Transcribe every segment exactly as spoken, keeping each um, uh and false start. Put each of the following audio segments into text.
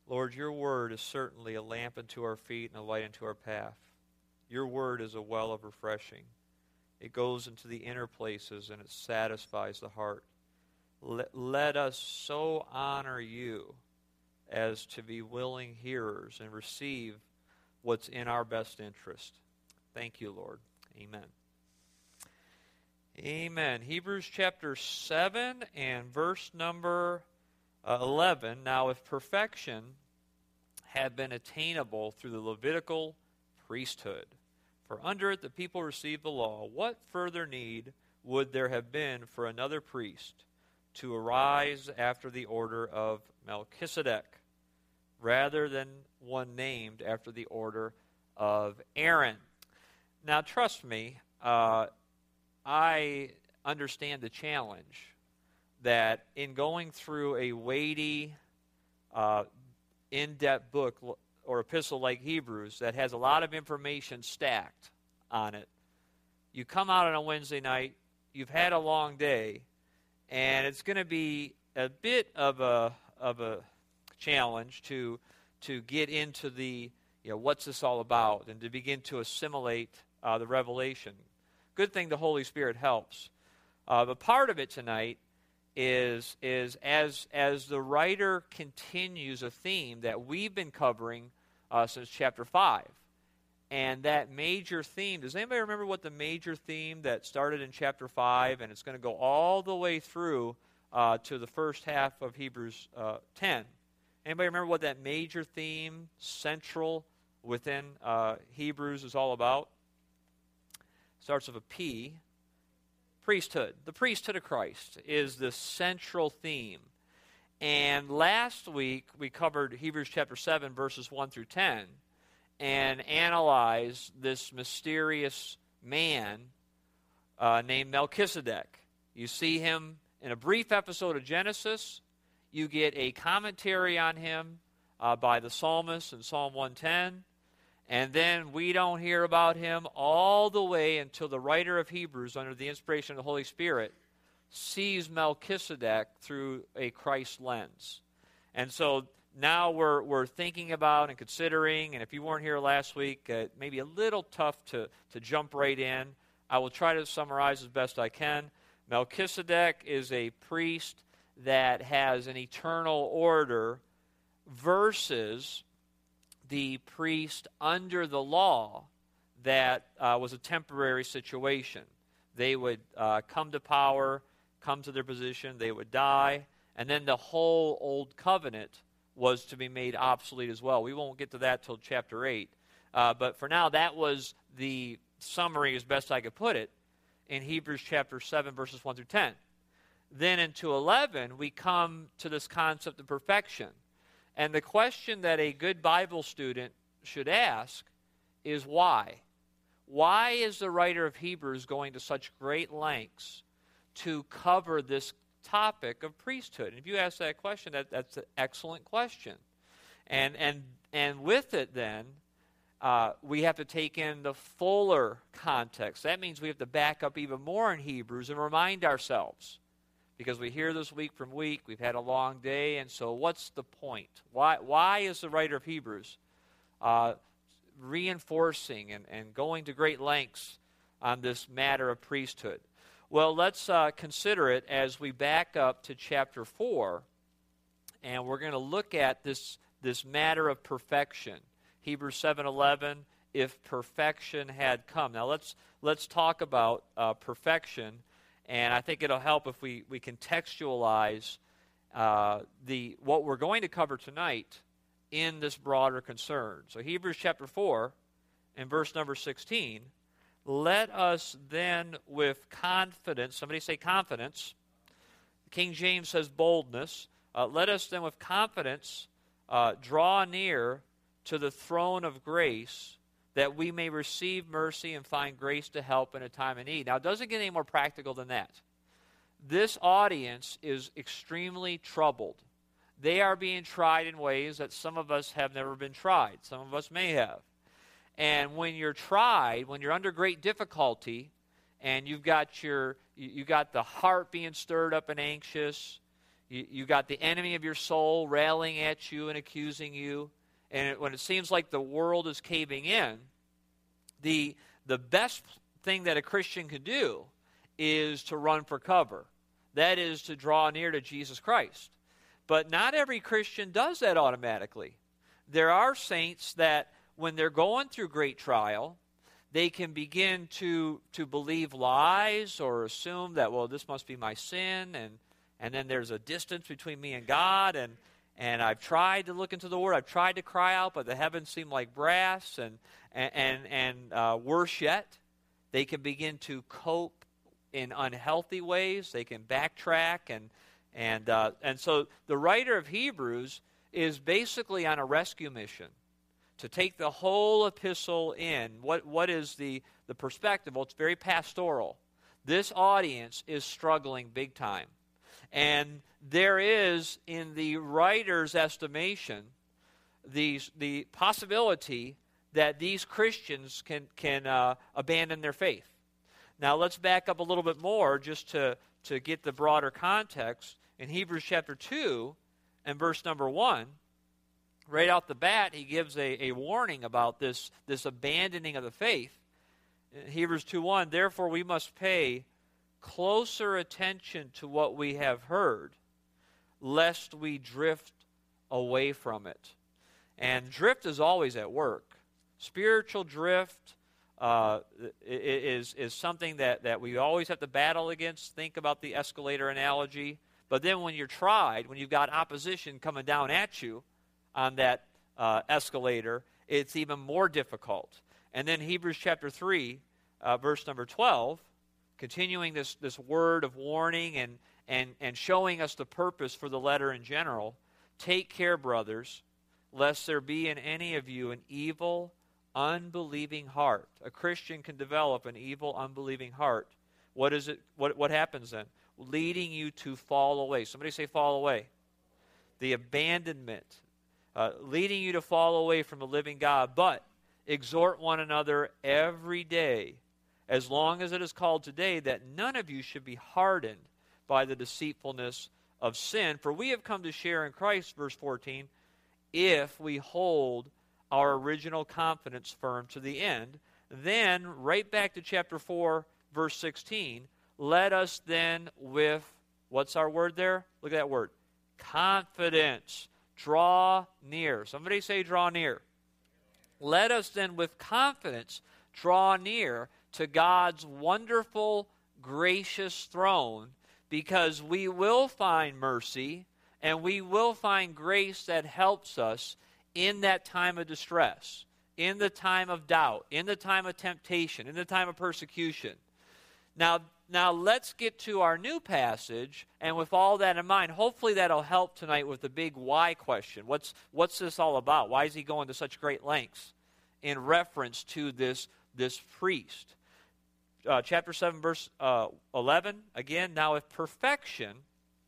Lord, your word is certainly a lamp unto our feet and a light unto our path. Your word is a well of refreshing. It goes into the inner places and it satisfies the heart. Let, let us so honor you as to be willing hearers and receive what's in our best interest. Thank you, Lord. Amen. Amen. Hebrews chapter seven and verse number uh, eleven. Now, if perfection had been attainable through the Levitical priesthood, for under it the people received the law, what further need would there have been for another priest to arise after the order of Melchizedek, rather than one named after the order of Aaron? Now, trust me, uh, I understand the challenge that in going through a weighty, uh, in-depth book or epistle like Hebrews that has a lot of information stacked on it, you come out on a Wednesday night, you've had a long day, and it's going to be a bit of a of a challenge to to get into the, you know, what's this all about, and to begin to assimilate uh, the revelation. Good thing the Holy Spirit helps. Uh, but part of it tonight is is as as the writer continues a theme that we've been covering uh, since chapter five. And that major theme, does anybody remember what the major theme that started in chapter five, and it's going to go all the way through uh, to the first half of Hebrews uh, ten? Anybody remember what that major theme, central within uh, Hebrews, is all about? Starts with a P. Priesthood. The priesthood of Christ is the central theme. And last week we covered Hebrews chapter seven, verses one through ten, and analyze this mysterious man uh, named Melchizedek. You see him in a brief episode of Genesis. You get a commentary on him uh, by the psalmist in Psalm one ten. And then we don't hear about him all the way until the writer of Hebrews, under the inspiration of the Holy Spirit, sees Melchizedek through a Christ lens. And so now we're we're thinking about and considering, and if you weren't here last week, uh, maybe a little tough to, to jump right in. I will try to summarize as best I can. Melchizedek is a priest that has an eternal order versus the priest under the law that uh, was a temporary situation. They would uh, come to power, come to their position, they would die, and then the whole old covenant was to be made obsolete as well. We won't get to that till chapter eight. Uh, but for now, that was the summary as best I could put it in Hebrews chapter seven, verses one through ten. Then into eleven, we come to this concept of perfection. And the question that a good Bible student should ask is why? Why is the writer of Hebrews going to such great lengths to cover this topic of priesthood? And if you ask that question, that, that's an excellent question. And and and with it then, uh, we have to take in the fuller context. That means we have to back up even more in Hebrews and remind ourselves. Because we hear this week from week, we've had a long day, and so what's the point? Why why is the writer of Hebrews uh, reinforcing and, and going to great lengths on this matter of priesthood? Well, let's uh, consider it as we back up to chapter four, and we're going to look at this, this matter of perfection. Hebrews seven eleven, if perfection had come. Now let's let's talk about uh, perfection. And I think it'll help if we, we contextualize uh, the what we're going to cover tonight in this broader concern. So Hebrews chapter four and verse number sixteen, let us then with confidence, somebody say confidence. King James says boldness. Uh, let us then with confidence uh, draw near to the throne of grace, that we may receive mercy and find grace to help in a time of need. Now, it doesn't get any more practical than that. This audience is extremely troubled. They are being tried in ways that some of us have never been tried. Some of us may have. And when you're tried, when you're under great difficulty, and you've got your, you got the heart being stirred up and anxious, You, you got the enemy of your soul railing at you and accusing you. And it, when it seems like the world is caving in, the, the best thing that a Christian can do is to run for cover. That is to draw near to Jesus Christ. But not every Christian does that automatically. There are saints that when they're going through great trial, they can begin to, to believe lies or assume that, well, this must be my sin, and, and then there's a distance between me and God, and, and I've tried to look into the Word, I've tried to cry out, but the heavens seem like brass, and, and, and, and uh, worse yet, they can begin to cope in unhealthy ways, they can backtrack, and, and, uh, and so the writer of Hebrews is basically on a rescue mission to take the whole epistle in. What, what is the, the perspective? Well, it's very pastoral. This audience is struggling big time. And there is, in the writer's estimation, the, the possibility that these Christians can, can uh, abandon their faith. Now, let's back up a little bit more just to, to get the broader context. In Hebrews chapter two and verse number one, right off the bat, he gives a, a warning about this, this abandoning of the faith. In Hebrews two one, therefore we must pay closer attention to what we have heard, lest we drift away from it. And drift is always at work. Spiritual drift uh, is, is something that, that we always have to battle against. Think about the escalator analogy. But then when you're tried, when you've got opposition coming down at you on that uh, escalator, it's even more difficult. And then Hebrews chapter three, uh, verse number twelve, continuing this, this word of warning and, and, and showing us the purpose for the letter in general. Take care, brothers, lest there be in any of you an evil, unbelieving heart. A Christian can develop an evil, unbelieving heart. What is it? What, what happens then? Leading you to fall away. Somebody say fall away. The abandonment. Uh, leading you to fall away from the living God. But exhort one another every day, as long as it is called today, that none of you should be hardened by the deceitfulness of sin. For we have come to share in Christ, verse fourteen, if we hold our original confidence firm to the end. Then, right back to chapter four, verse sixteen, let us then with, what's our word there? Look at that word. Confidence. Draw near. Somebody say draw near. Let us then with confidence draw near to God's wonderful, gracious throne, because we will find mercy and we will find grace that helps us in that time of distress, in the time of doubt, in the time of temptation, in the time of persecution. Now, now let's get to our new passage, and with all that in mind, hopefully that'll help tonight with the big why question. What's, what's this all about? Why is he going to such great lengths in reference to this, this priest? Uh, chapter seven, verse uh, eleven, again, now if perfection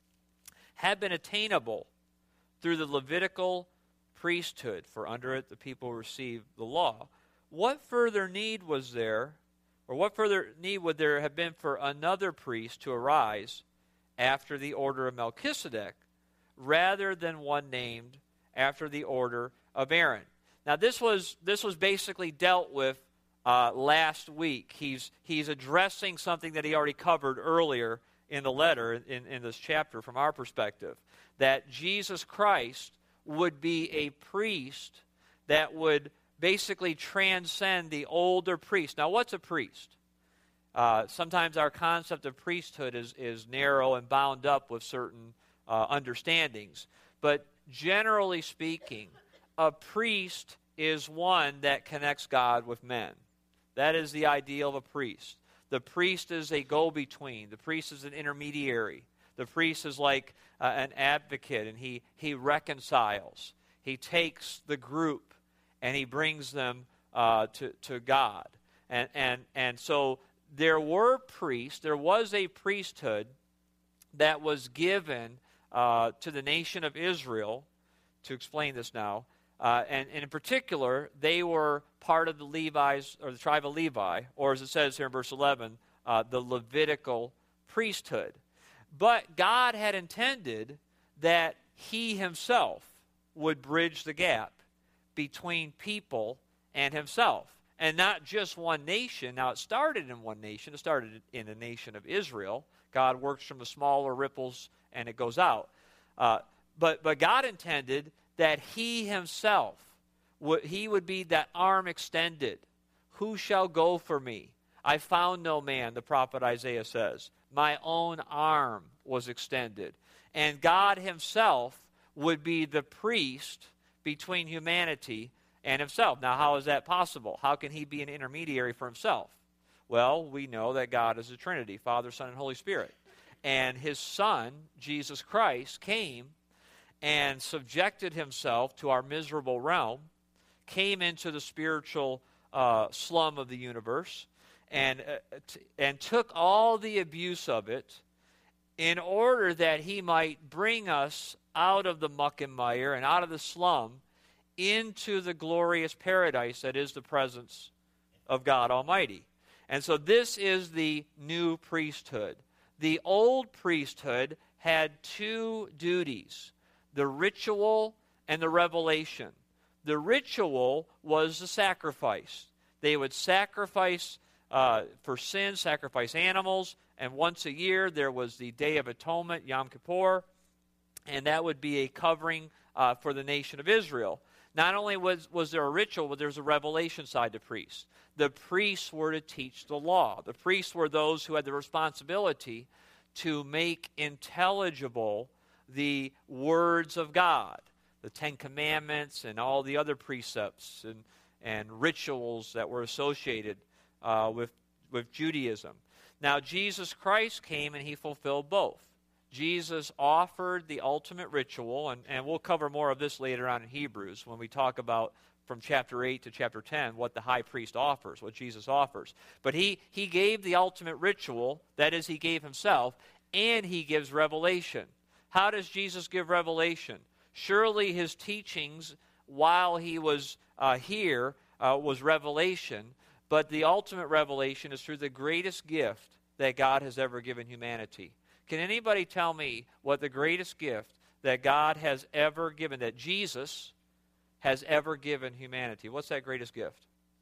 had been attainable through the Levitical priesthood, for under it the people received the law, what further need was there, or what further need would there have been for another priest to arise after the order of Melchizedek, rather than one named after the order of Aaron? Now, this was this was basically dealt with uh, last week. He's he's addressing something that he already covered earlier in the letter, in, in this chapter, from our perspective, that Jesus Christ would be a priest that would basically transcend the older priest. Now, what's a priest? Uh, sometimes our concept of priesthood is, is narrow and bound up with certain uh, understandings. But generally speaking, a priest is one that connects God with men. That is the ideal of a priest. The priest is a go-between. The priest is an intermediary. The priest is like uh, an advocate, and he, he reconciles. He takes the group and he brings them uh, to, to God. And, and, and so there were priests, there was a priesthood that was given uh, to the nation of Israel, to explain this now, uh, and, and in particular, they were part of the Levites, or the tribe of Levi, or as it says here in verse eleven, uh, the Levitical priesthood. But God had intended that he himself would bridge the gap between people and himself. And not just one nation. Now, it started in one nation. It started in the nation of Israel. God works from the smaller ripples, and it goes out. Uh, but, but God intended that he himself, would, he would be that arm extended. Who shall go for me? I found no man, the prophet Isaiah says. My own arm was extended. And God himself would be the priest between humanity and himself. Now, how is that possible? How can he be an intermediary for himself? Well, we know that God is a Trinity, Father, Son, and Holy Spirit. And his Son, Jesus Christ, came and subjected himself to our miserable realm, came into the spiritual uh, slum of the universe, and, uh, t- and took all the abuse of it in order that he might bring us out of the muck and mire and out of the slum into the glorious paradise that is the presence of God Almighty. And so this is the new priesthood. The old priesthood had two duties, the ritual and the revelation. The ritual was the sacrifice. They would sacrifice uh, for sin, sacrifice animals, and once a year there was the Day of Atonement, Yom Kippur, and that would be a covering uh, for the nation of Israel. Not only was, was there a ritual, but there was a revelation side to priests. The priests were to teach the law. The priests were those who had the responsibility to make intelligible the words of God, the Ten Commandments and all the other precepts and, and rituals that were associated uh, with, with Judaism. Now, Jesus Christ came and he fulfilled both. Jesus offered the ultimate ritual, and, and we'll cover more of this later on in Hebrews when we talk about from chapter eight to chapter ten what the high priest offers, what Jesus offers. But he, he gave the ultimate ritual, that is, he gave himself, and he gives revelation. How does Jesus give revelation? Surely his teachings while he was uh, here uh, was revelation, but the ultimate revelation is through the greatest gift that God has ever given humanity. Can anybody tell me what the greatest gift that God has ever given, that Jesus has ever given humanity? What's that greatest gift?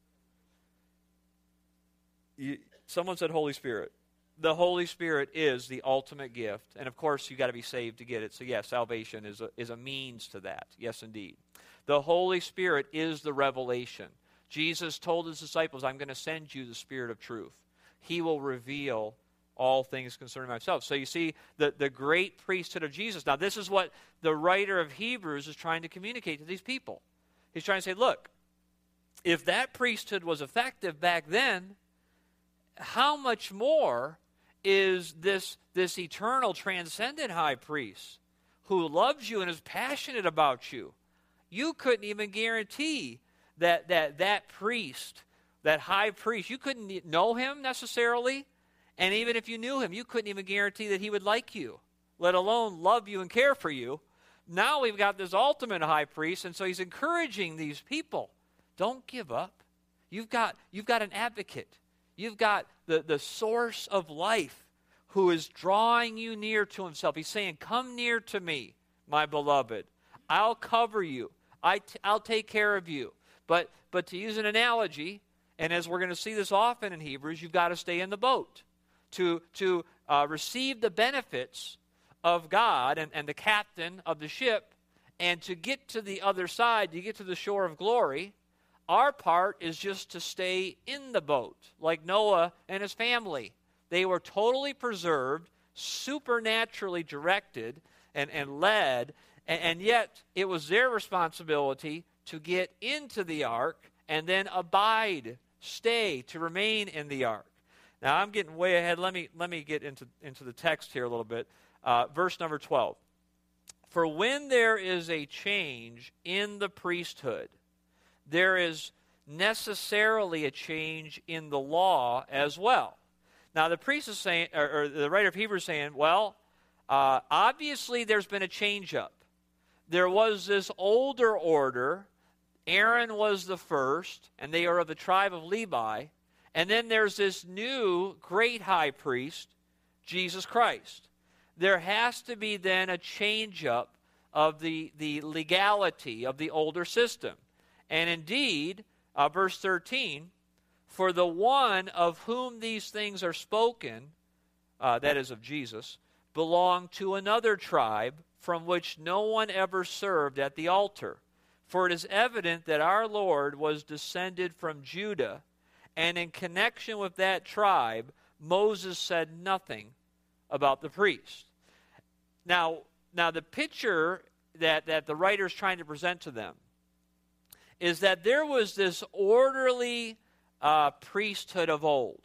You, someone said Holy Spirit. The Holy Spirit is the ultimate gift. And of course, you've got to be saved to get it. So yes, salvation is a, is a means to that. Yes, indeed. The Holy Spirit is the revelation. Jesus told his disciples, I'm going to send you the Spirit of truth. He will reveal all things concerning myself. So you see, the, the great priesthood of Jesus. Now, this is what the writer of Hebrews is trying to communicate to these people. He's trying to say, look, if that priesthood was effective back then, how much more is this, this eternal, transcendent high priest who loves you and is passionate about you? You couldn't even guarantee that that, that priest, that high priest, you couldn't know him necessarily. And even if you knew him, you couldn't even guarantee that he would like you, let alone love you and care for you. Now we've got this ultimate high priest, and so he's encouraging these people. Don't give up. You've got, you've got an advocate. You've got the, the source of life who is drawing you near to himself. He's saying, come near to me, my beloved. I'll cover you. I t- I'll take care of you. But, but to use an analogy, and as we're going to see this often in Hebrews, you've got to stay in the boat. To, to uh, receive the benefits of God and, and the captain of the ship, and to get to the other side, to get to the shore of glory, our part is just to stay in the boat, like Noah and his family. They were totally preserved, supernaturally directed and, and led, and, and yet it was their responsibility to get into the ark and then abide, stay, to remain in the ark. Now, I'm getting way ahead. Let me, let me get into, into the text here a little bit. Uh, verse number twelve. For when there is a change in the priesthood, there is necessarily a change in the law as well. Now, the priest is saying, or, or the writer of Hebrews is saying, well, uh, obviously there's been a change up. There was this older order. Aaron was the first, and they are of the tribe of Levi. And then there's this new great high priest, Jesus Christ. there has to be then a change-up of the, the legality of the older system. And indeed, uh, verse thirteen, for the one of whom these things are spoken, uh, that is of Jesus, belonged to another tribe from which no one ever served at the altar. For it is evident that our Lord was descended from Judah, and in connection with that tribe, Moses said nothing about the priest. Now, now the picture that, that the writer is trying to present to them is that there was this orderly uh, priesthood of old.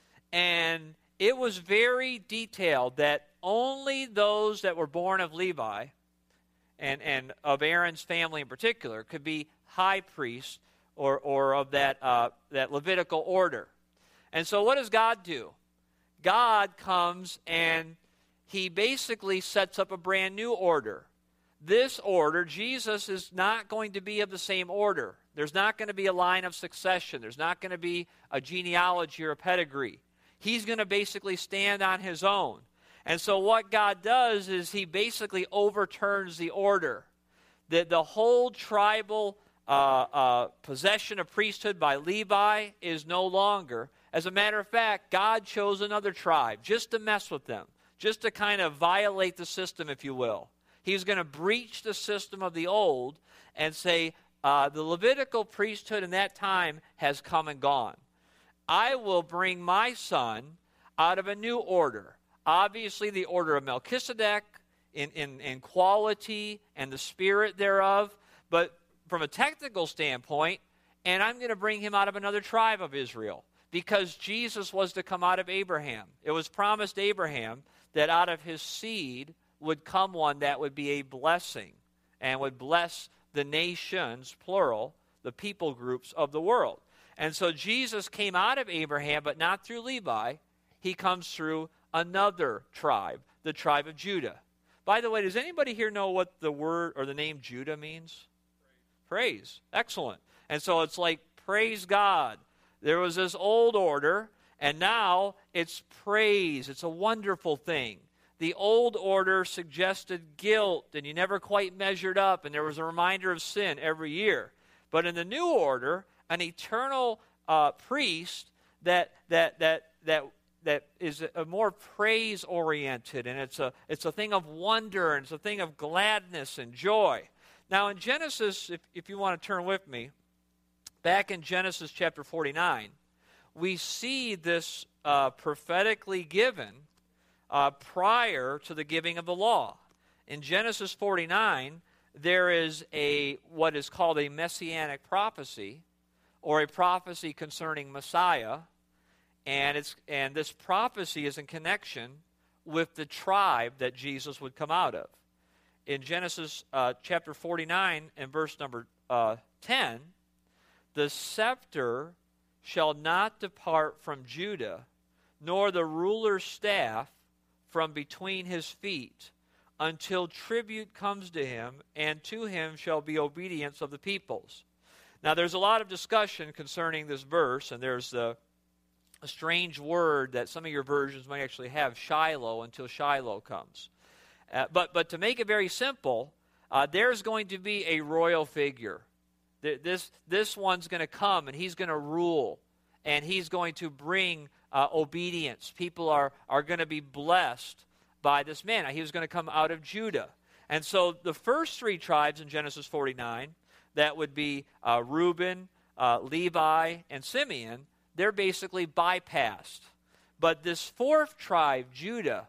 And it was very detailed that only those that were born of Levi, and, and of Aaron's family in particular, could be high priests or, or of that, uh, that Levitical order. And so what does God do? God comes and he basically sets up a brand new order. This order, Jesus is not going to be of the same order. There's not going to be a line of succession. There's not going to be a genealogy or a pedigree. He's going to basically stand on his own. And so what God does is he basically overturns the order. The, the whole tribal uh, uh, possession of priesthood by Levi is no longer. As a matter of fact, God chose another tribe just to mess with them, just to kind of violate the system, if you will. He's going to breach the system of the old and say, uh, the Levitical priesthood in that time has come and gone. I will bring my son out of a new order. Obviously, the order of Melchizedek in, in, in quality and the spirit thereof, but from a technical standpoint, and I'm going to bring him out of another tribe of Israel, because Jesus was to come out of Abraham. It was promised Abraham that out of his seed would come one that would be a blessing and would bless the nations, plural, the people groups of the world. And so Jesus came out of Abraham, but not through Levi. He comes through another tribe, the tribe of Judah. By the way, does anybody here know what the word or the name Judah means? Praise. Praise. Excellent. And so it's like, praise God. There was this old order, and now it's praise. It's a wonderful thing. The old order suggested guilt, and you never quite measured up, and there was a reminder of sin every year. But in the new order, an eternal uh, priest that that that that that is a more praise oriented, and it's a it's a thing of wonder, and it's a thing of gladness and joy. Now in Genesis, if, if you want to turn with me, back in Genesis chapter forty-nine, we see this uh, prophetically given uh, prior to the giving of the law. In Genesis forty-nine, there is a what is called a messianic prophecy, or a prophecy concerning Messiah, and it's and this prophecy is in connection with the tribe that Jesus would come out of. In Genesis uh, chapter forty-nine and verse number uh, ten, the scepter shall not depart from Judah, nor the ruler's staff from between his feet, until tribute comes to him, and to him shall be obedience of the peoples. Now, there's a lot of discussion concerning this verse, and there's a, a strange word that some of your versions might actually have, Shiloh, until Shiloh comes. Uh, but, but to make it very simple, uh, there's going to be a royal figure. This, this one's going to come, and he's going to rule, and he's going to bring uh, obedience. People are, are going to be blessed by this man. Now, he was going to come out of Judah. And so the first three tribes in Genesis forty-nine, that would be uh, Reuben, uh, Levi, and Simeon, they're basically bypassed. But this fourth tribe, Judah,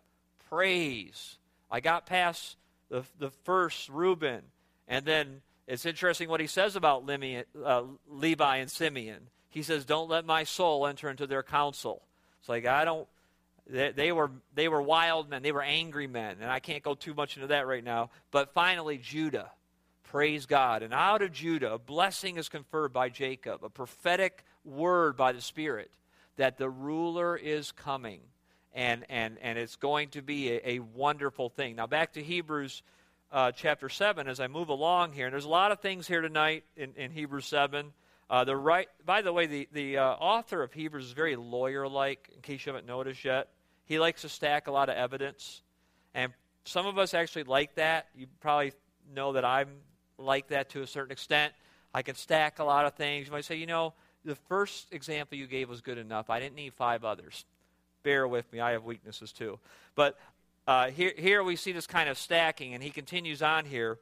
praise. I got past the, the first Reuben, and then it's interesting what he says about Levi, uh, Levi and Simeon. He says, don't let my soul enter into their counsel. It's like, I don't, they, they were they were wild men. They were angry men, and I can't go too much into that right now. But finally, Judah, praise God. And out of Judah, a blessing is conferred by Jacob, a prophetic word by the Spirit, that the ruler is coming, and, and, and it's going to be a, a wonderful thing. Now, back to Hebrews Uh, chapter seven, as I move along here, and there's a lot of things here tonight in, in Hebrews seven. Uh, the right, by the way, the, the uh, author of Hebrews is very lawyer-like, in case you haven't noticed yet. He likes to stack a lot of evidence, And some of us actually like that. You probably know that I'm like that to a certain extent. I can stack a lot of things. You might say, you know, the first example you gave was good enough. I didn't need five others. Bear with me. I have weaknesses too. But uh, here, here we see this kind of stacking, and he continues on here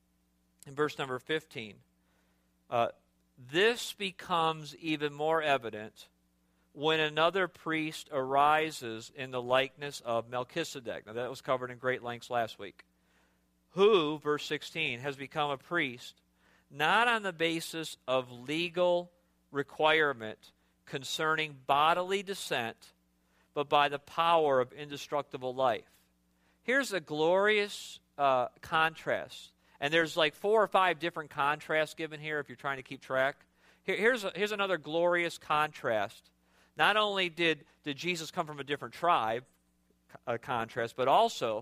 in verse number fifteen. Uh, this becomes even more evident when another priest arises in the likeness of Melchizedek. Now, that was covered in great lengths last week. Who, verse sixteen, has become a priest not on the basis of legal requirement concerning bodily descent, but by the power of indestructible life. Here's a glorious uh, contrast. And there's like four or five different contrasts given here if you're trying to keep track. Here, here's, a, here's another glorious contrast. Not only did, did Jesus come from a different tribe, a contrast, but also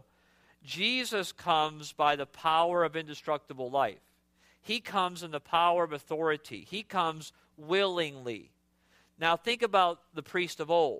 Jesus comes by the power of indestructible life. He comes in the power of authority. He comes willingly. Now think about the priest of old.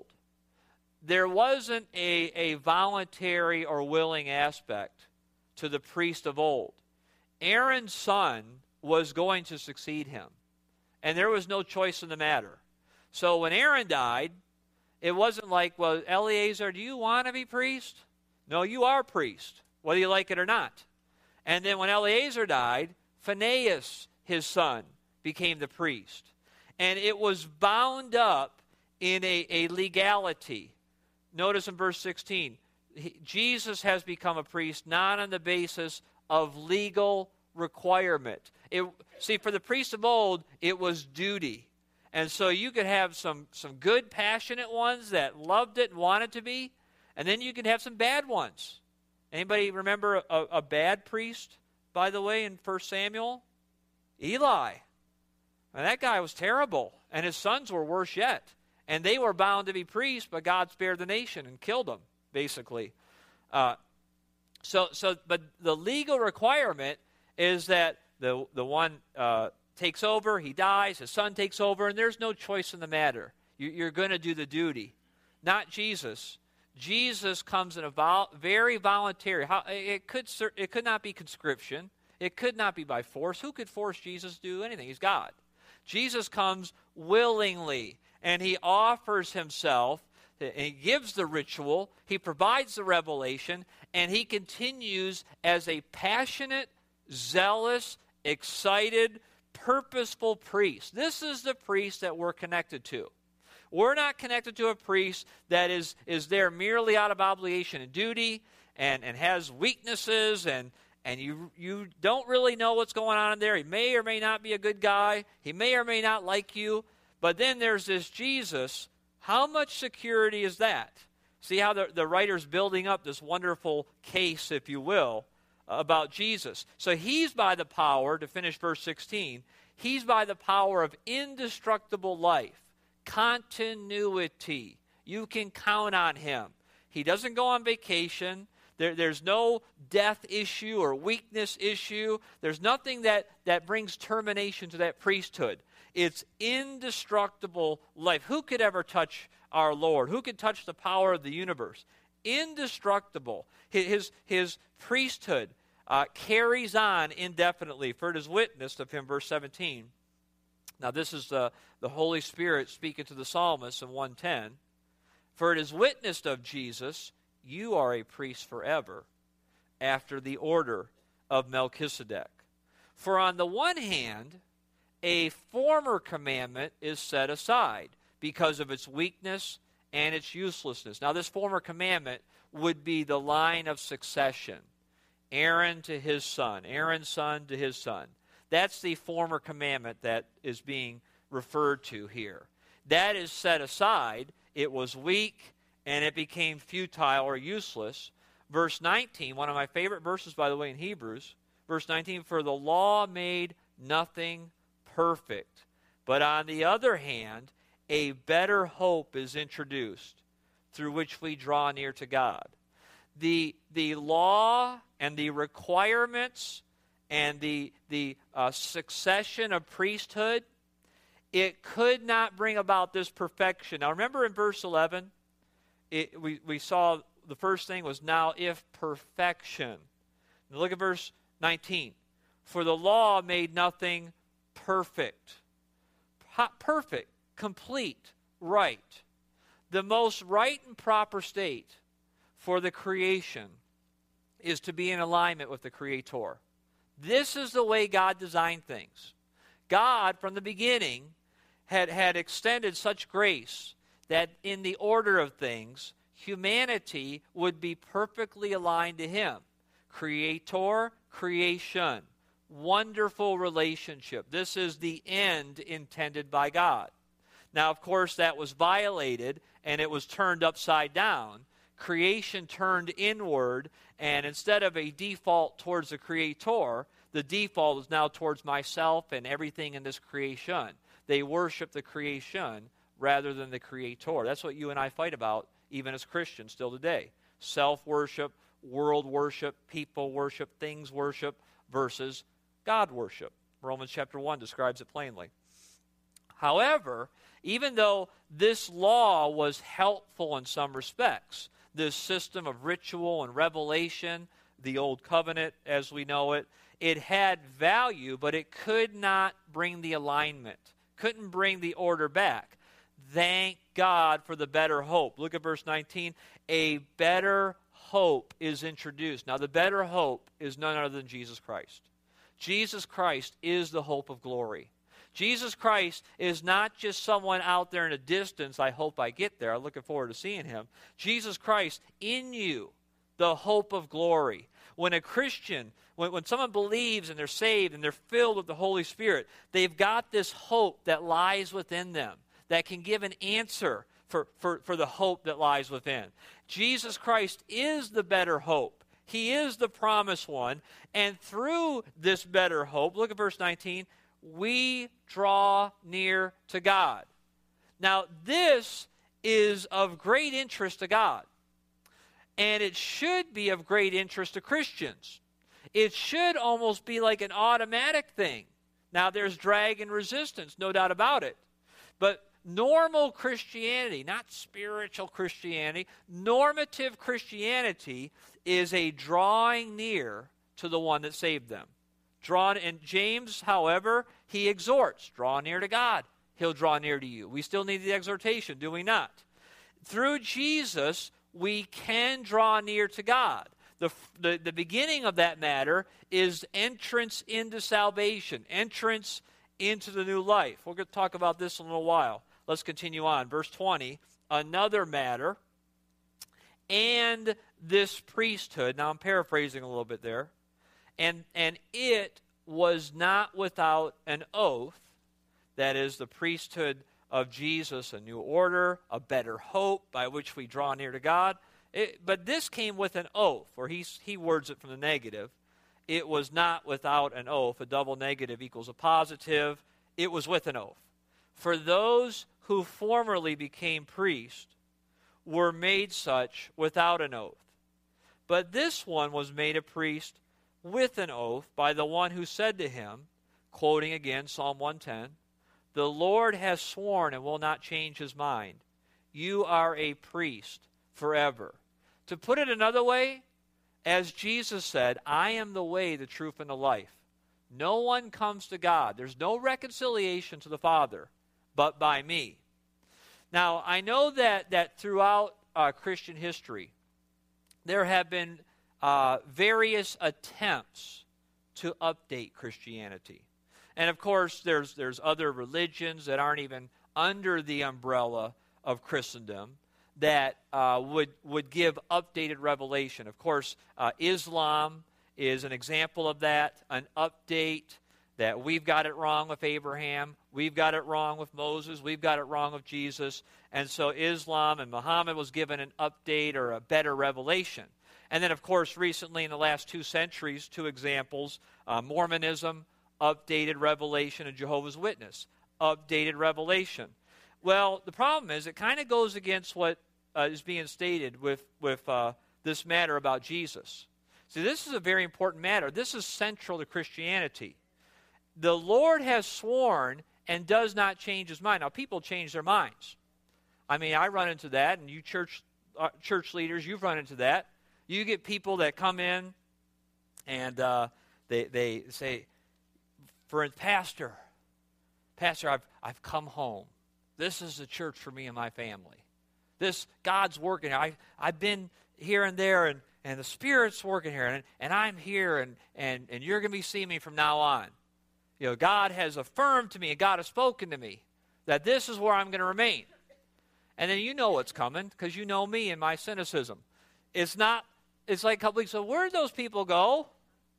There wasn't a, a voluntary or willing aspect to the priest of old. Aaron's son was going to succeed him, and there was no choice in the matter. So when Aaron died, it wasn't like, well, Eleazar, do you want to be priest? No, you are priest, whether you like it or not. And then when Eleazar died, Phinehas, his son, became the priest. And it was bound up in a, a legality. Notice in verse sixteen, he, Jesus has become a priest not on the basis of legal requirement. It, see, for the priests of old, it was duty. And so you could have some, some good, passionate ones that loved it and wanted to be, and then you could have some bad ones. Anybody remember a, a bad priest, by the way, in First Samuel? Eli. And that guy was terrible, and his sons were worse yet. And they were bound to be priests, but God spared the nation and killed them, basically. Uh, so, so, but the legal requirement is that the the one uh, takes over, he dies, his son takes over, and there's no choice in the matter. You, you're going to do the duty. Not Jesus. Jesus comes in a vol- very voluntary. How, it could it could not be conscription. It could not be by force. Who could force Jesus to do anything? He's God. Jesus comes willingly, and he offers himself. He gives the ritual. He provides the revelation, and he continues as a passionate, zealous, excited, purposeful priest. This is the priest that we're connected to. We're not connected to a priest that is, is there merely out of obligation and duty and, and has weaknesses, and, and you, you don't really know what's going on in there. He may or may not be a good guy. He may or may not like you. But then there's this Jesus. How much security is that? See how the, the writer's building up this wonderful case, if you will, about Jesus. So he's by the power, to finish verse sixteen, he's by the power of indestructible life, continuity. You can count on him. He doesn't go on vacation. There, there's no death issue or weakness issue. There's nothing that, that brings termination to that priesthood. It's indestructible life. Who could ever touch our Lord? Who could touch the power of the universe? Indestructible. His, his priesthood uh, carries on indefinitely, for it is witnessed of him, verse seventeen. Now this is the, the Holy Spirit speaking to the psalmist in one ten. For it is witnessed of Jesus, you are a priest forever, after the order of Melchizedek. For on the one hand, a former commandment is set aside because of its weakness and its uselessness. Now, this former commandment would be the line of succession. Aaron to his son, Aaron's son to his son. That's the former commandment that is being referred to here. That is set aside. It was weak, and it became futile or useless. Verse nineteen, one of my favorite verses, by the way, in Hebrews. Verse nineteen, for the law made nothing perfect. But on the other hand, a better hope is introduced through which we draw near to God. The, the law and the requirements and the, the uh, succession of priesthood, it could not bring about this perfection. Now remember in verse eleven, it, we, we saw the first thing was, now if perfection. Now look at verse nineteen. For the law made nothing perfect. Perfect, complete, right. The most right and proper state for the creation is to be in alignment with the Creator. This is the way God designed things. God, from the beginning, had, had extended such grace that in the order of things, humanity would be perfectly aligned to Him. Creator, creation. Wonderful relationship. This is the end intended by God. Now, of course, that was violated and it was turned upside down. Creation turned inward, and instead of a default towards the Creator, the default is now towards myself and everything in this creation. They worship the creation rather than the Creator. That's what you and I fight about, even as Christians still today. Self-worship, world worship, people worship, things worship versus God worship. Romans chapter one describes it plainly. However, even though this law was helpful in some respects, this system of ritual and revelation, the old covenant as we know it, it had value, but it could not bring the alignment, couldn't bring the order back. Thank God for the better hope. Look at verse nineteen. A better hope is introduced. Now, the better hope is none other than Jesus Christ. Jesus Christ is the hope of glory. Jesus Christ is not just someone out there in a distance. I hope I get there. I'm looking forward to seeing Him. Jesus Christ in you, the hope of glory. When a Christian, when, when someone believes and they're saved and they're filled with the Holy Spirit, they've got this hope that lies within them that can give an answer for, for, for the hope that lies within. Jesus Christ is the better hope. He is the promised one. And through this better hope, look at verse nineteen, we draw near to God. Now, this is of great interest to God. And it should be of great interest to Christians. It should almost be like an automatic thing. Now, there's drag and resistance, no doubt about it. But normal Christianity, not spiritual Christianity, normative Christianity is a drawing near to the one that saved them. Drawn, and James, however, he exhorts, draw near to God. He'll draw near to you. We still need the exhortation, do we not? Through Jesus, we can draw near to God. The, the, the beginning of that matter is entrance into salvation, entrance into the new life. We're going to talk about this in a little while. Let's continue on. Verse twenty, another matter, and this priesthood. Now I'm paraphrasing a little bit there. And, and it was not without an oath, that is the priesthood of Jesus, a new order, a better hope by which we draw near to God. It, but this came with an oath, or he, he words it from the negative. It was not without an oath. A double negative equals a positive. It was with an oath. For those who formerly became priests were made such without an oath. But this one was made a priest with an oath by the one who said to him, quoting again Psalm one ten, the Lord has sworn and will not change His mind. You are a priest forever. To put it another way, as Jesus said, I am the way, the truth, and the life. No one comes to God. There's no reconciliation to the Father but by me. Now, I know that, that throughout uh, Christian history, there have been uh, various attempts to update Christianity. And of course, there's, there's other religions that aren't even under the umbrella of Christendom that uh, would, would give updated revelation. Of course, uh, Islam is an example of that, an update that we've got it wrong with Abraham, we've got it wrong with Moses, we've got it wrong with Jesus. And so Islam and Muhammad was given an update or a better revelation. And then, of course, recently in the last two centuries, two examples, uh, Mormonism, updated revelation, and Jehovah's Witness, updated revelation. Well, the problem is it kind of goes against what uh, is being stated with, with uh, this matter about Jesus. See, this is a very important matter. This is central to Christianity. The Lord has sworn and does not change His mind. Now, people change their minds. I mean, I run into that, and you church uh, church leaders, you've run into that. You get people that come in and uh, they they say, for instance, Pastor, Pastor, I've I've come home. This is the church for me and my family. This, God's working. I, I've been here and there, and, and the Spirit's working here, and, and I'm here, and, and, and you're going to be seeing me from now on. You know, God has affirmed to me, and God has spoken to me that this is where I'm going to remain. And then you know what's coming, because you know me and my cynicism. It's not, it's like a couple weeks ago, where did those people go?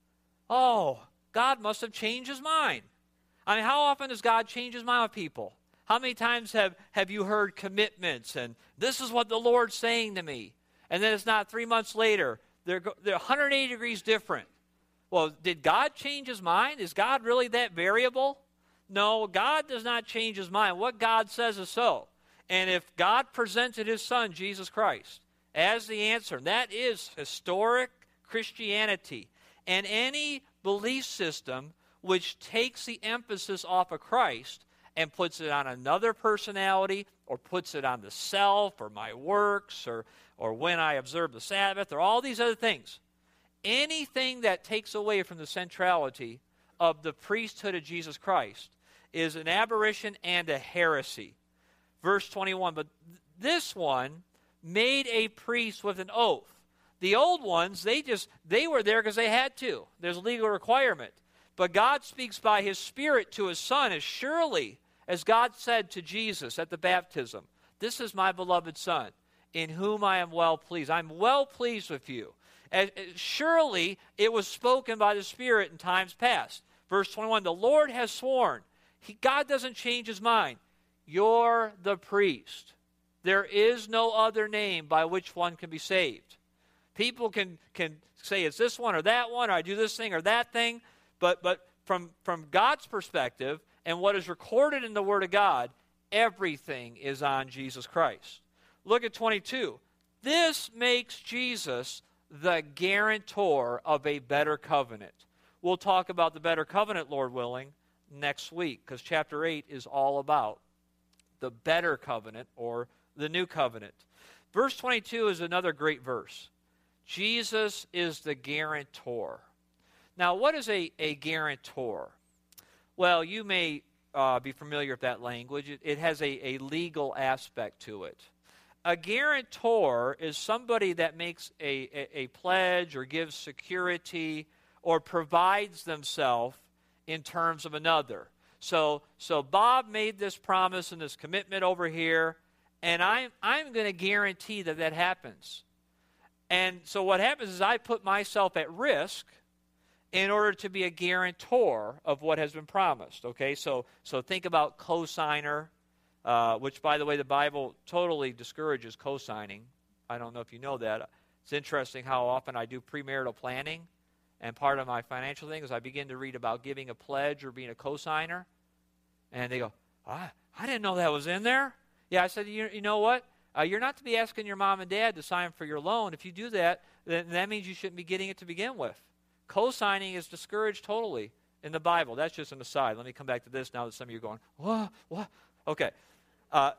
Oh, God must have changed his mind. I mean, how often does God change his mind with people? How many times have, have you heard commitments and this is what the Lord's saying to me? And then it's not three months later. They're, they're one hundred eighty degrees different. Well, did God change his mind? Is God really that variable? No, God does not change his mind. What God says is so. And if God presented his son, Jesus Christ, as the answer, that is historic Christianity. And any belief system which takes the emphasis off of Christ and puts it on another personality, or puts it on the self, or my works, or, or when I observe the Sabbath, or all these other things. Anything that takes away from the centrality of the priesthood of Jesus Christ is an aberration and a heresy. Verse twenty-one, but this one made a priest with an oath. The old ones, they just, they were there because they had to. There's a legal requirement. But God speaks by his Spirit to his Son as surely as God said to Jesus at the baptism, this is my beloved Son, in whom I am well pleased. I'm well pleased with you. As, as surely it was spoken by the Spirit in times past. Verse twenty-one, the Lord has sworn. He, God doesn't change his mind. You're the priest. There is no other name by which one can be saved. People can, can say it's this one or that one, or I do this thing or that thing. But, but from, from God's perspective and what is recorded in the Word of God, everything is on Jesus Christ. Look at twenty-two. This makes Jesus the guarantor of a better covenant. We'll talk about the better covenant, Lord willing, next week, because chapter eight is all about the better covenant or the new covenant. Verse twenty-two is another great verse. Jesus is the guarantor. Now, what is a, a guarantor? Well, you may uh, be familiar with that language. It, it has a, a legal aspect to it. A guarantor is somebody that makes a, a, a pledge or gives security or provides themselves in terms of another. So, so Bob made this promise and this commitment over here, and I'm, I'm going to guarantee that that happens. And so what happens is I put myself at risk in order to be a guarantor of what has been promised. Okay, so so think about cosigner, uh, which, by the way, the Bible totally discourages cosigning. I don't know if you know that. It's interesting how often I do premarital planning, and part of my financial thing is I begin to read about giving a pledge or being a cosigner, and they go, ah, I didn't know that was in there. Yeah, I said, you, you know what? Uh, you're not to be asking your mom and dad to sign for your loan. If you do that, then that means you shouldn't be getting it to begin with. Co-signing is discouraged totally in the Bible. That's just an aside. Let me come back to this now that some of you are going, what? What? Okay. Uh,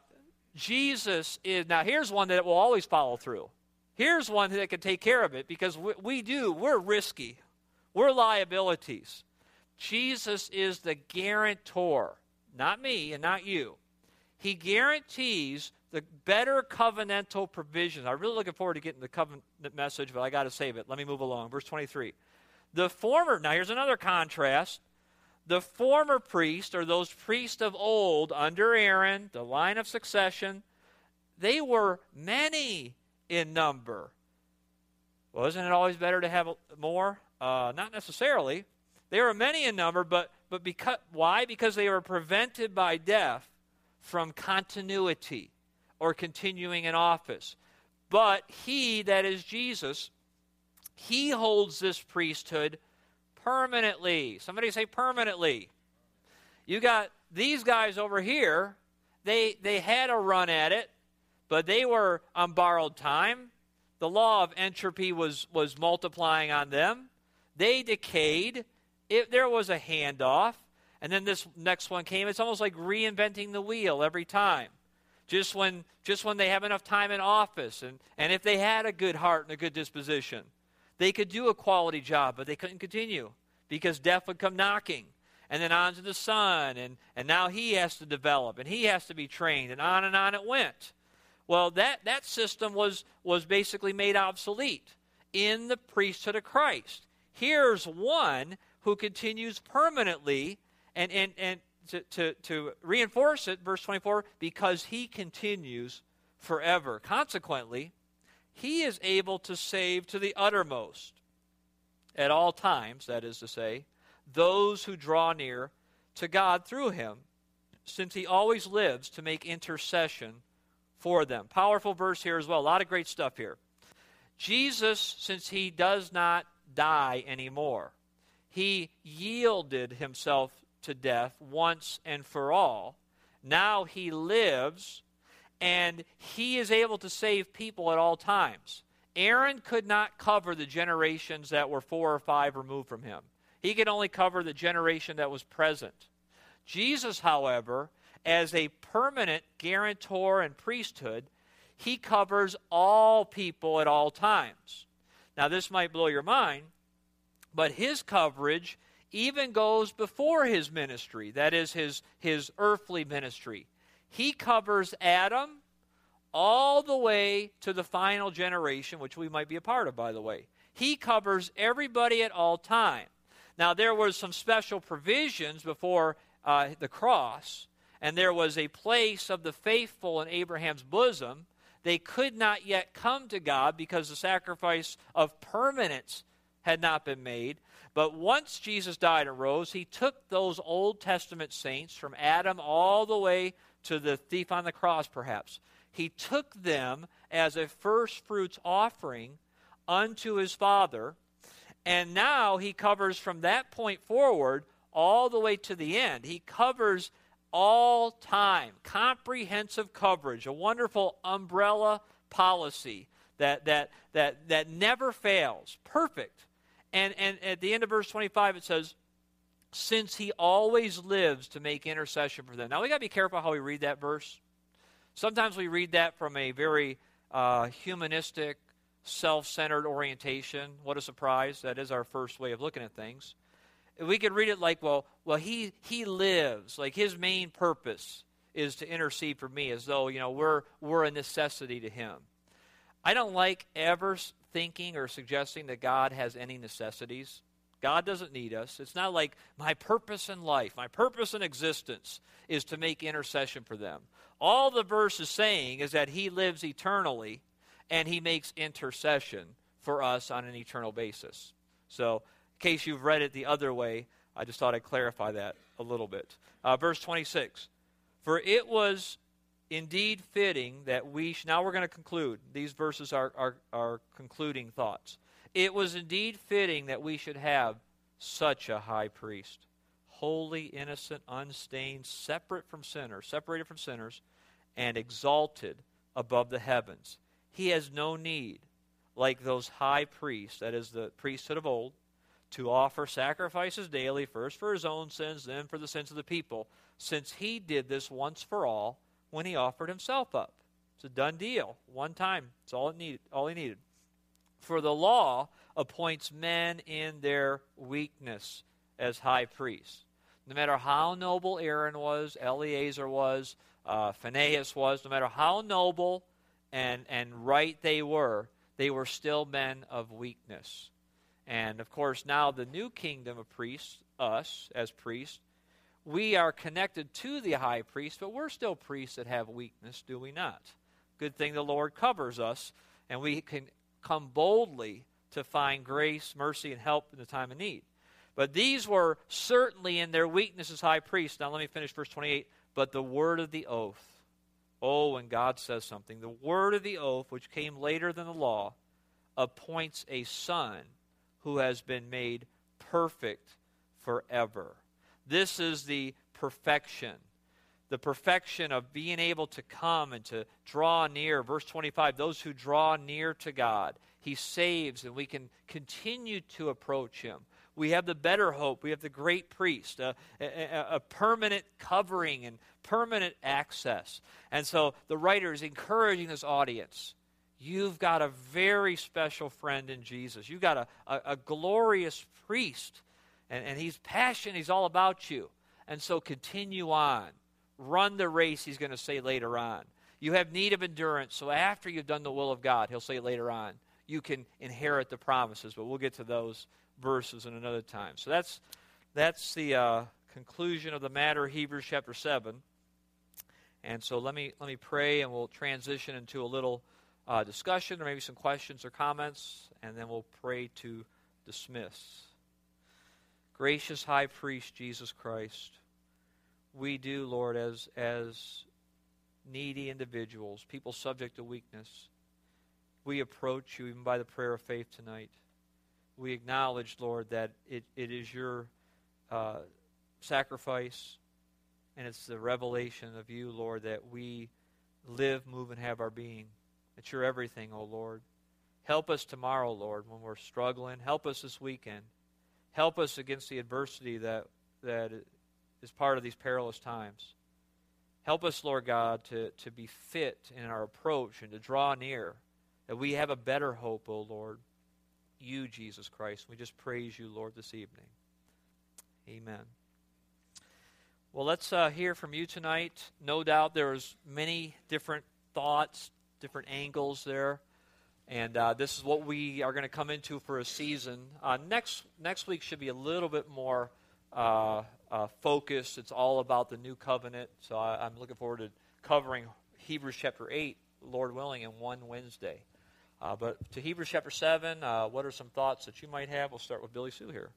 Jesus is, now here's one that will always follow through. Here's one that can take care of it because we, we do, we're risky. We're liabilities. Jesus is the guarantor, not me and not you. He guarantees the better covenantal provisions. I'm really looking forward to getting the covenant message, but I got to save it. Let me move along. Verse twenty-three. The former, now here's another contrast. The former priest, or those priests of old under Aaron, the line of succession, they were many in number. Well, isn't it always better to have more? Uh, not necessarily. They were many in number, but, but because, why? Because they were prevented by death from continuity or continuing in office. But he, that is Jesus, he holds this priesthood permanently. Somebody say permanently. You got these guys over here, they, they had a run at it, but they were on borrowed time. The law of entropy was, was multiplying on them. They decayed. It, there was a handoff. And then this next one came. It's almost like reinventing the wheel every time. just when, just when they have enough time in office, and, and if they had a good heart and a good disposition, they could do a quality job, but they couldn't continue because death would come knocking. And then on to the son, and, and now he has to develop, and he has to be trained, and on and on it went. Well, that, that system was, was basically made obsolete in the priesthood of Christ. Here's one who continues permanently, and, and, and to, to, to reinforce it, verse twenty-four, because he continues forever. Consequently, he is able to save to the uttermost at all times, that is to say, those who draw near to God through him, since he always lives to make intercession for them. Powerful verse here as well. A lot of great stuff here. Jesus, since he does not die anymore, he yielded himself to death once and for all. Now he lives, and he is able to save people at all times. Aaron could not cover the generations that were four or five removed from him. He could only cover the generation that was present. Jesus, however, as a permanent guarantor and priesthood, he covers all people at all times. Now, this might blow your mind, but his coverage even goes before his ministry, that is, his, his earthly ministry. He covers Adam all the way to the final generation, which we might be a part of, by the way. He covers everybody at all times. Now, there was some special provisions before uh, the cross, and there was a place of the faithful in Abraham's bosom. They could not yet come to God because the sacrifice of permanence had not been made. But once Jesus died and rose, he took those Old Testament saints from Adam all the way to the thief on the cross, perhaps. He took them as a first fruits offering unto his Father. And now he covers from that point forward all the way to the end. He covers all time, comprehensive coverage, a wonderful umbrella policy that that that that never fails, perfect. And and at the end of verse twenty-five it says, since he always lives to make intercession for them. Now we got to be careful how we read that verse. Sometimes we read that from a very uh, humanistic, self-centered orientation. What a surprise. That is our first way of looking at things. We could read it like, well, well, he he lives, like his main purpose is to intercede for me, as though, you know, we're we're a necessity to him. I don't like ever thinking or suggesting that God has any necessities. God doesn't need us. It's not like my purpose in life, my purpose in existence is to make intercession for them. All the verse is saying is that he lives eternally, and he makes intercession for us on an eternal basis. So, in case you've read it the other way, I just thought I'd clarify that a little bit. Uh, verse twenty-six, for it was indeed fitting that we, sh- now we're going to conclude. These verses are, are, are concluding thoughts. It was indeed fitting that we should have such a high priest, holy, innocent, unstained, separate from sinners, separated from sinners, and exalted above the heavens. He has no need, like those high priests, that is the priesthood of old, to offer sacrifices daily, first for his own sins, then for the sins of the people, since he did this once for all when he offered himself up. It's a done deal. One time. It's all it needed, all he needed. For the law appoints men in their weakness as high priests. No matter how noble Aaron was, Eleazar was, uh, Phinehas was, no matter how noble and, and right they were, they were still men of weakness. And, of course, now the new kingdom of priests, us as priests, we are connected to the high priest, but we're still priests that have weakness, do we not? Good thing the Lord covers us, and we can come boldly to find grace, mercy, and help in the time of need. But these were certainly in their weakness as high priests. Now let me finish verse twenty-eight. But the word of the oath. Oh, when God says something. The word of the oath, which came later than the law, appoints a son who has been made perfect forever. This is the perfection. The perfection of being able to come and to draw near. Verse twenty-five, those who draw near to God, he saves, and we can continue to approach him. We have the better hope. We have the great priest, a, a, a permanent covering and permanent access. And so the writer is encouraging this audience. You've got a very special friend in Jesus. You've got a, a, a glorious priest, and, and he's passionate. He's all about you. And so continue on. Run the race, he's going to say later on. You have need of endurance, so after you've done the will of God, he'll say later on, you can inherit the promises. But we'll get to those verses in another time. So that's that's the uh, conclusion of the matter, Hebrews chapter seven. And so let me let me pray, and we'll transition into a little uh, discussion, or maybe some questions or comments, and then we'll pray to dismiss. Gracious High Priest Jesus Christ, we do, Lord, as as needy individuals, people subject to weakness, we approach you even by the prayer of faith tonight. We acknowledge, Lord, that it, it is your uh, sacrifice, and it's the revelation of you, Lord, that we live, move, and have our being. It's your everything, O Lord. Help us tomorrow, Lord, when we're struggling. Help us this weekend. Help us against the adversity that that is part of these perilous times. Help us, Lord God, to, to be fit in our approach and to draw near, that we have a better hope, O Lord, you, Jesus Christ. We just praise you, Lord, this evening. Amen. Well, let's uh, hear from you tonight. No doubt there's many different thoughts, different angles there. And uh, this is what we are going to come into for a season. Uh, next next week should be a little bit more uh, uh, focused. It's all about the new covenant. So I, I'm looking forward to covering Hebrews chapter eight, Lord willing, in one Wednesday. Uh, but to Hebrews chapter seven, uh, what are some thoughts that you might have? We'll start with Billy Sue here.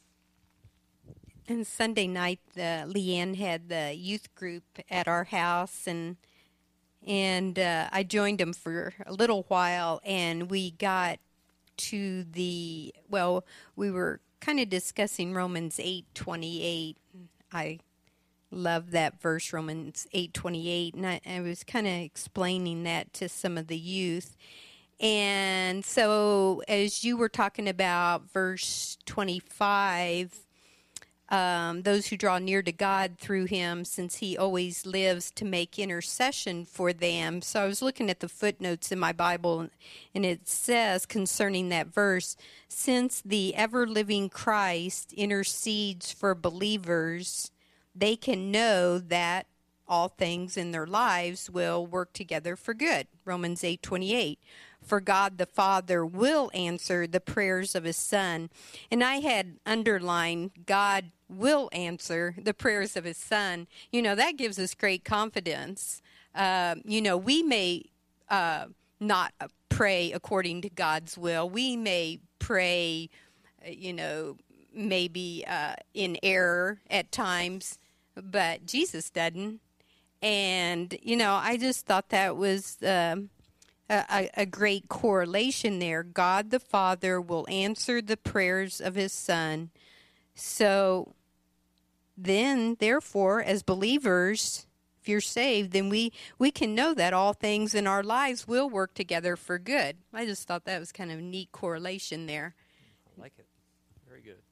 And Sunday night, uh, Leanne had the youth group at our house, and and uh, I joined them for a little while, and we got to the, well, we were kind of discussing Romans eight twenty-eight. I love that verse, Romans eight twenty-eight, and I, I was kind of explaining that to some of the youth. And so as you were talking about verse twenty-five, Um, those who draw near to God through him, since he always lives to make intercession for them. So I was looking at the footnotes in my Bible, and it says concerning that verse, since the ever-living Christ intercedes for believers, they can know that all things in their lives will work together for good. Romans eight twenty-eight. For God the Father will answer the prayers of his Son. And I had underlined, God will answer the prayers of his Son. You know, that gives us great confidence. Uh, you know, we may uh, not pray according to God's will. We may pray, you know, maybe uh, in error at times, but Jesus doesn't. And, you know, I just thought that was um, a, a great correlation there. God the Father will answer the prayers of his Son. So then, therefore, as believers, if you're saved, then we, we can know that all things in our lives will work together for good. I just thought that was kind of a neat correlation there. I like it. Very good.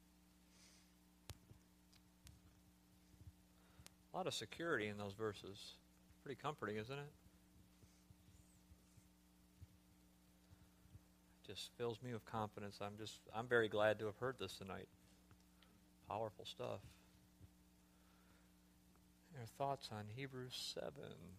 A lot of security in those verses. Pretty comforting, isn't it? Just fills me with confidence. I'm just I'm very glad to have heard this tonight. Powerful stuff. Your thoughts on Hebrews seven?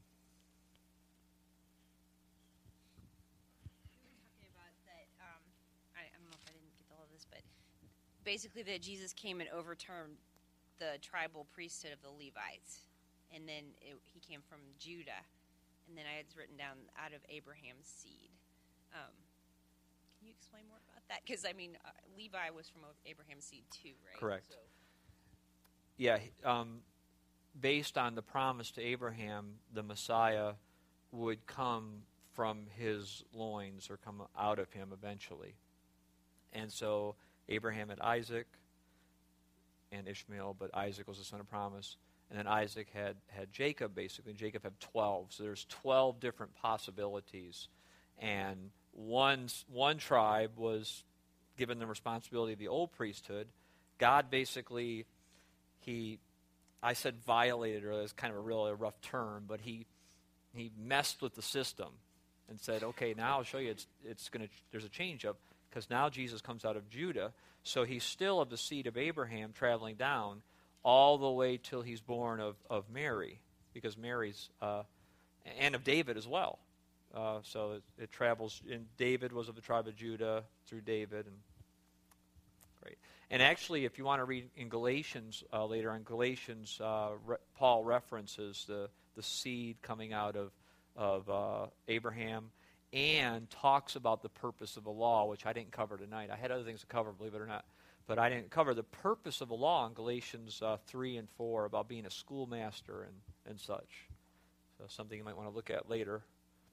Talking about that, um, I, I don't know if I didn't get all of this, but basically that Jesus came and overturned the tribal priesthood of the Levites, and then it, he came from Judah, and then I had written down out of Abraham's seed. Um, can you explain more about that? Because I mean, uh, Levi was from Abraham's seed too, right? Correct. So. Yeah. Um, based on the promise to Abraham, the Messiah would come from his loins or come out of him eventually. And so Abraham had Isaac and Ishmael, but Isaac was the son of promise. And then Isaac had, had Jacob, basically. Jacob had twelve. So there's twelve different possibilities. And one, one tribe was given the responsibility of the old priesthood, God basically, he, I said violated, or it's kind of a really rough term, but he he messed with the system and said, okay, now I'll show you it's it's going to, there's a change up, because now Jesus comes out of Judah, so he's still of the seed of Abraham traveling down all the way till he's born of, of Mary, because Mary's, uh, and of David as well. Uh, so it, it travels, and David was of the tribe of Judah through David. And great. And actually, if you want to read in Galatians uh, later on, Galatians, uh, re- Paul references the, the seed coming out of, of uh, Abraham, and talks about the purpose of the law, which I didn't cover tonight. I had other things to cover, believe it or not. But I didn't cover the purpose of the law in Galatians uh, three and four about being a schoolmaster and, and such. So something you might want to look at later.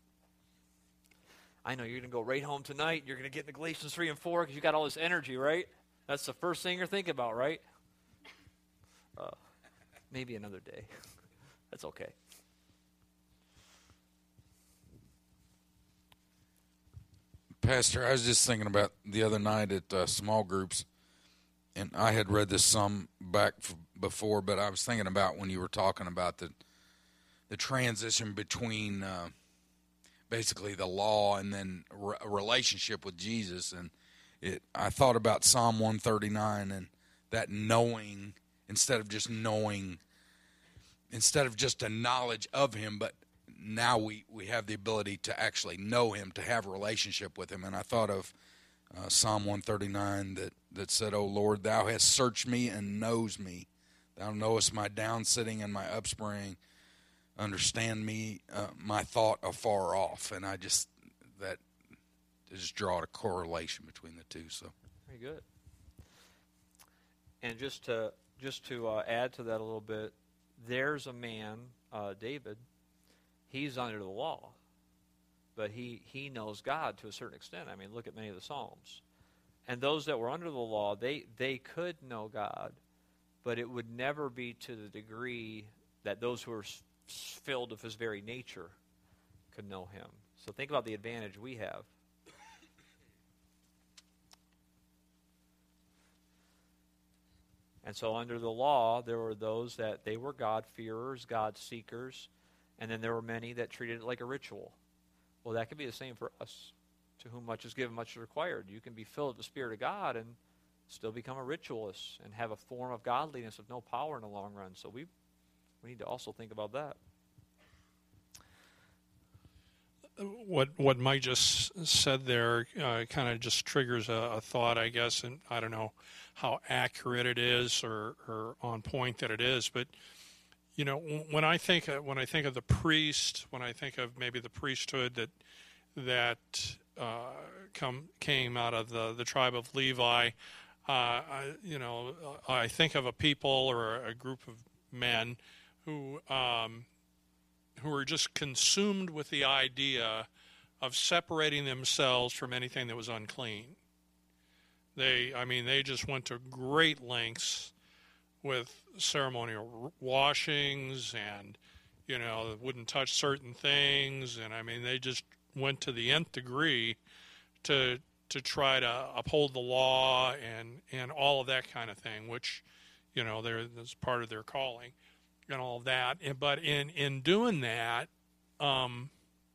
I know you're going to go right home tonight. You're going to get into Galatians three and four because you got all this energy, right? That's the first thing you're thinking about, right? Uh, maybe another day. That's okay. Pastor, I was just thinking about the other night at uh, small groups, and I had read this some back f- before, but I was thinking about when you were talking about the the transition between uh, basically the law and then re- a relationship with Jesus, and it. I thought about Psalm one thirty-nine and that knowing, instead of just knowing, instead of just a knowledge of Him, but now we, we have the ability to actually know Him, to have a relationship with Him. And I thought of uh, Psalm one thirty-nine that, that said, O Lord, Thou hast searched me and knows me. Thou knowest my downsitting and my upspring. Understand me, uh, my thought afar off. And I just, that, just draw a correlation between the two. So very good. And just to, just to uh, add to that a little bit, there's a man, uh, David. He's under the law, but he, he knows God to a certain extent. I mean, look at many of the Psalms. And those that were under the law, they, they could know God, but it would never be to the degree that those who are s- filled with His very nature could know Him. So think about the advantage we have. And so under the law, there were those that they were God-fearers, God-seekers, and then there were many that treated it like a ritual. Well, that could be the same for us. To whom much is given, much is required. You can be filled with the Spirit of God and still become a ritualist and have a form of godliness with no power in the long run. So we we need to also think about that. What what Mike just said there uh, kind of just triggers a, a thought, I guess, and I don't know how accurate it is or, or on point that it is, but you know, when I think of, when I think of the priest, when I think of maybe the priesthood that that uh, come came out of the, the tribe of Levi, uh, I, you know, I think of a people or a group of men who um, who are just consumed with the idea of separating themselves from anything that was unclean. They, I mean, they just went to great lengths with ceremonial washings and, you know, wouldn't touch certain things. And, I mean, they just went to the nth degree to to try to uphold the law and, and all of that kind of thing, which, you know, that's part of their calling and all of that. But in, in doing that, um,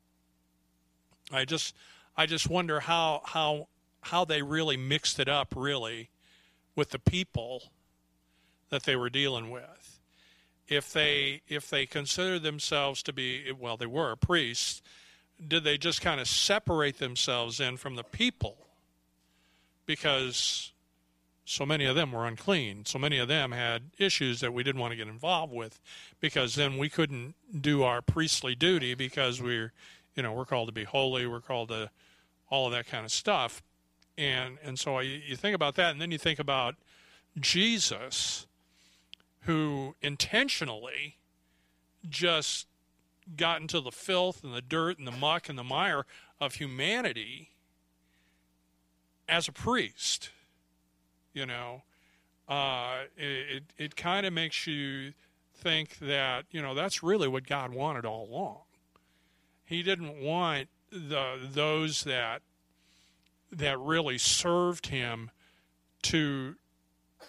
I just I just wonder how how how they really mixed it up, really, with the people that they were dealing with. If they if they considered themselves to be, well, they were priests, did they just kind of separate themselves in from the people? Because so many of them were unclean. So many of them had issues that we didn't want to get involved with, because then we couldn't do our priestly duty because we're, you know, we're called to be holy. We're called to all of that kind of stuff. And and so you, you think about that, and then you think about Jesus, who intentionally just got into the filth and the dirt and the muck and the mire of humanity as a priest. You know, uh, it it kind of makes you think that, you know, that's really what God wanted all along. He didn't want the those that that really served him to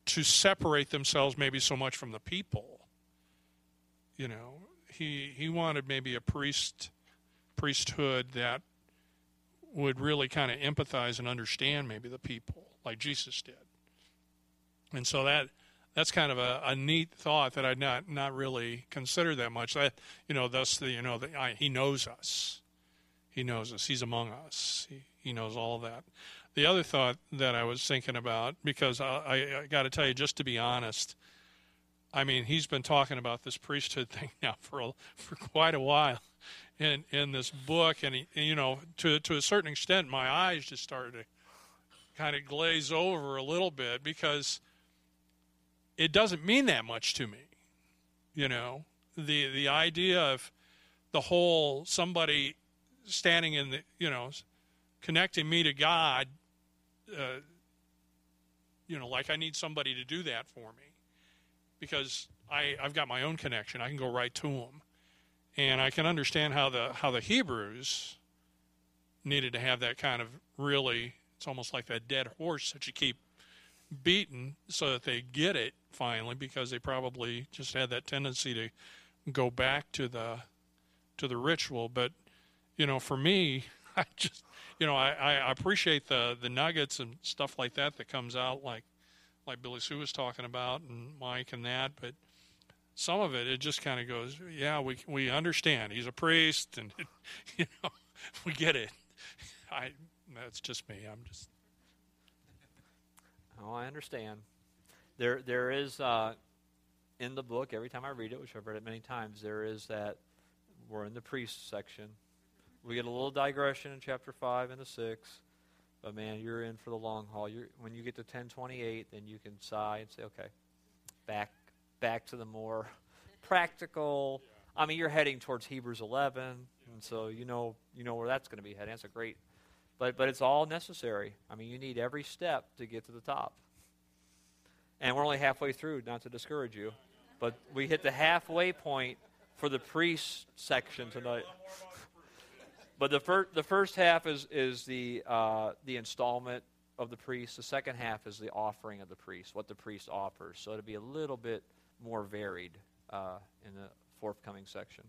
to separate themselves maybe so much from the people. You know, he he wanted maybe a priest priesthood that would really kind of empathize and understand maybe the people like Jesus did. And so that that's kind of a, a neat thought that I'd not not really considered that much. That, you know, thus the you know the, I, he knows us. He knows us. He's among us. He he knows all of that. The other thought that I was thinking about, because I, I, I got to tell you, just to be honest, I mean, he's been talking about this priesthood thing now for a, for quite a while in in this book, and he, you know, to to a certain extent, my eyes just started to kind of glaze over a little bit, because it doesn't mean that much to me. You know, the the idea of the whole somebody standing in the, you know, connecting me to God, uh, you know, like I need somebody to do that for me, because I, I've got my own connection. I can go right to him. And I can understand how the how the Hebrews needed to have that kind of really, it's almost like that dead horse that you keep beating so that they get it finally, because they probably just had that tendency to go back to the to the ritual. But, you know, for me, I just, you know, I, I appreciate the, the nuggets and stuff like that that comes out, like like Billy Sue was talking about, and Mike and that, but some of it, it just kind of goes, yeah, we we understand. He's a priest, and, you know, we get it. I That's just me. I'm just... Oh, I understand. There, There is, uh, in the book, every time I read it, which I've read it many times, there is that, we're in the priest section. We get a little digression in chapter five and the six, but man, you're in for the long haul. You're, when you get to ten twenty-eight, then you can sigh and say, okay, back back to the more practical. I mean, you're heading towards Hebrews eleven, and so you know you know where that's going to be heading. That's a great, but but it's all necessary. I mean, you need every step to get to the top. And we're only halfway through, not to discourage you, but we hit the halfway point for the priest section tonight. But the first the first half is is the uh, the installment of the priest. The second half is the offering of the priest, what the priest offers. So it'll be a little bit more varied uh, in the forthcoming section.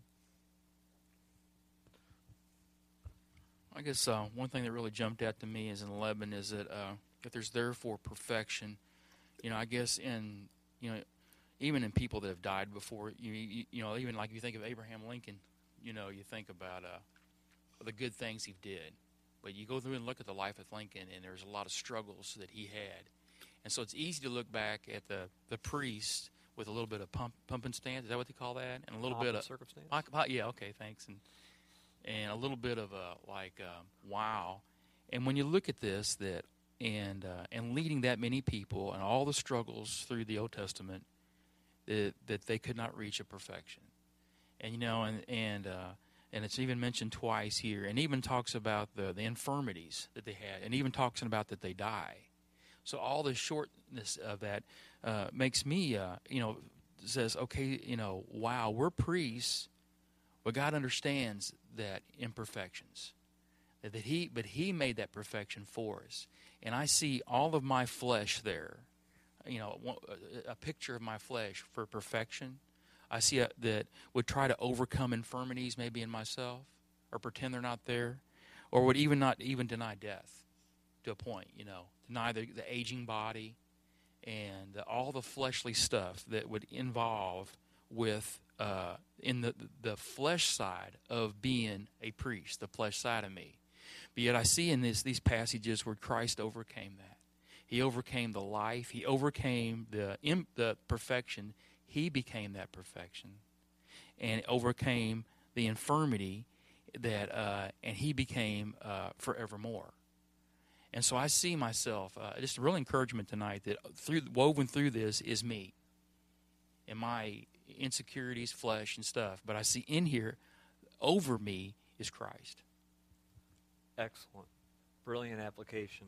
I guess uh, one thing that really jumped out to me is in eleven is that uh, if there's therefore perfection, you know, I guess in, you know, even in people that have died before, you you, you know, even like you think of Abraham Lincoln, you know, you think about uh, the good things he did. But you go through and look at the life of Lincoln, and there's a lot of struggles that he had. And so it's easy to look back at the, the priest with a little bit of pump, pump and stance. Is that what they call that? And a little Pomp bit and of circumstance? Uh, yeah, okay, thanks. And and a little bit of a like um, wow. And when you look at this, that and uh, and leading that many people and all the struggles through the Old Testament, that that they could not reach a perfection. And you know, and and uh, and it's even mentioned twice here, and even talks about the, the infirmities that they had, and even talks about that they die. So all the shortness of that uh, makes me, uh, you know, says, okay, you know, wow, we're priests, but God understands that imperfections, that He, but He made that perfection for us, and I see all of my flesh there, you know, a picture of my flesh for perfection. I see a, that would try to overcome infirmities maybe in myself, or pretend they're not there, or would even not even deny death to a point, you know, deny the, the aging body and the, all the fleshly stuff that would involve with uh, in the the flesh side of being a priest, the flesh side of me. But yet I see in this these passages where Christ overcame that. He overcame the life. He overcame the the perfection. He became that perfection, and overcame the infirmity that, uh, and He became uh, forevermore. And so I see myself, uh, just a real encouragement tonight that through woven through this is me, and my insecurities, flesh, and stuff. But I see in here, over me is Christ. Excellent, brilliant application.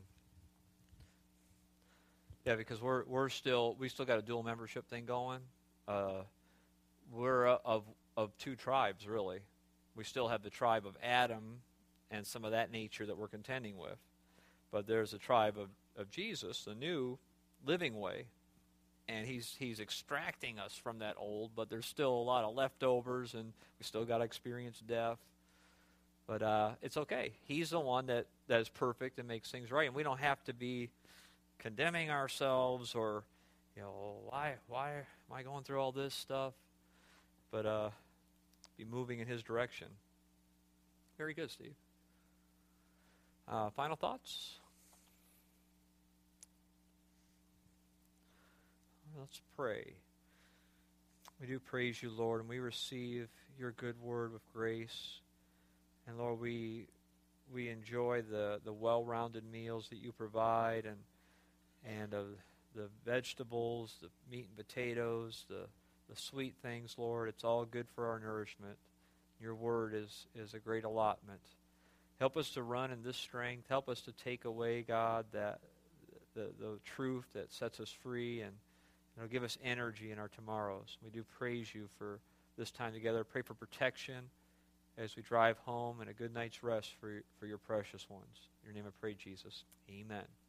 Yeah, because we're we're still we still got a dual membership thing going. Uh, we're uh, of of two tribes, really. We still have the tribe of Adam and some of that nature that we're contending with. But there's a tribe of, of Jesus, the new living way, and he's he's extracting us from that old, but there's still a lot of leftovers, and we still got to experience death. But uh, it's okay. He's the one that, that is perfect and makes things right, and we don't have to be condemning ourselves or, you know, why why am I going through all this stuff? But uh, be moving in his direction. Very good, Steve. Uh, final thoughts? Let's pray. We do praise you, Lord, and we receive your good word with grace. And Lord, we we enjoy the, the well-rounded meals that you provide, and and uh, the vegetables, the meat and potatoes, the the sweet things, Lord. It's all good for our nourishment. Your word is is a great allotment. Help us to run in this strength. Help us to take away, God, that the the truth that sets us free, and it'll give us energy in our tomorrows. We do praise you for this time together. Pray for protection as we drive home, and a good night's rest for, for your precious ones. In your name I pray, Jesus. Amen.